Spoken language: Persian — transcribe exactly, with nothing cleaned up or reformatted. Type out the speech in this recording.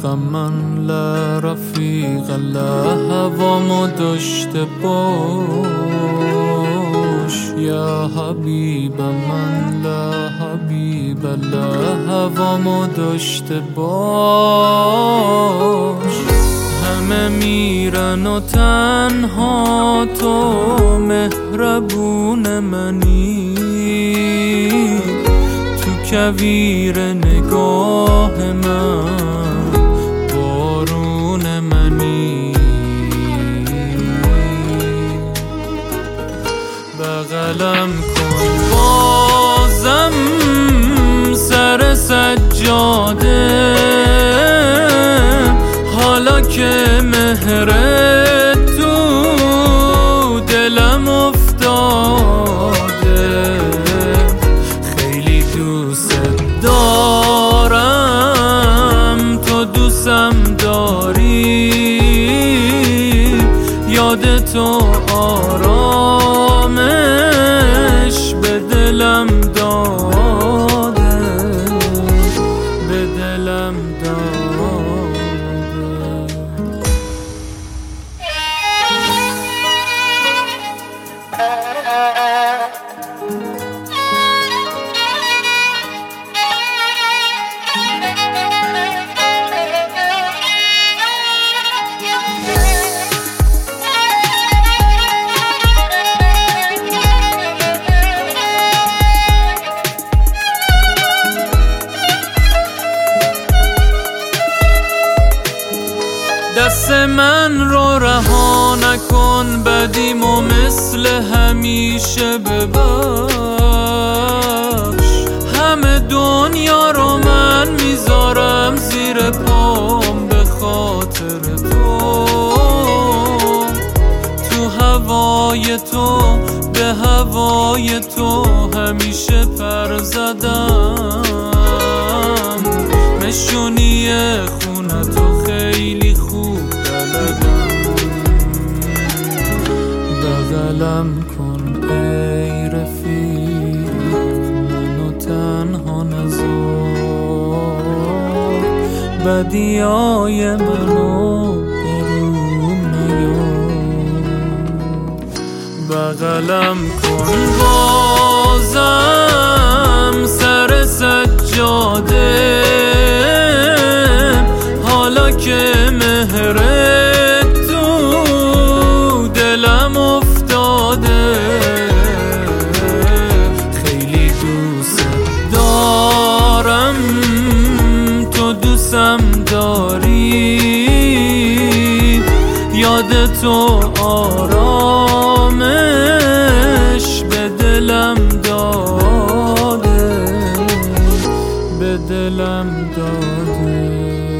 من لا رفیق لا هوامو داشته باش یا حبیب من لا حبیب لا هوامو داشته باش همه میرن و تنها تو مهربون منی تو کویر نگاه من بارون منی بغلم کن بازم سر سجاده حالا که مهر تو دلم افتاده خیلی دوست دارم تو دوستم داری یاد تو آرامش به دلم داده به دلم داده دست من رو رها نکن بدیمو مثل همیشه ببخش همه دنیا رو من میذارم زیر پام به خاطر تو تو هوای تو به هوای تو همیشه پر زدم نشونی خونه تو خیلی خوب بلدم بغلم کن ای رفیق منو تنها نذار بدیای منو بروم نیار بغلم کن بازم سر سجاده حالا که مهر تو دلم افتاده خیلی دوست دارم تو دوستم داری یاد تو آرامش به دلم داده به دلم داده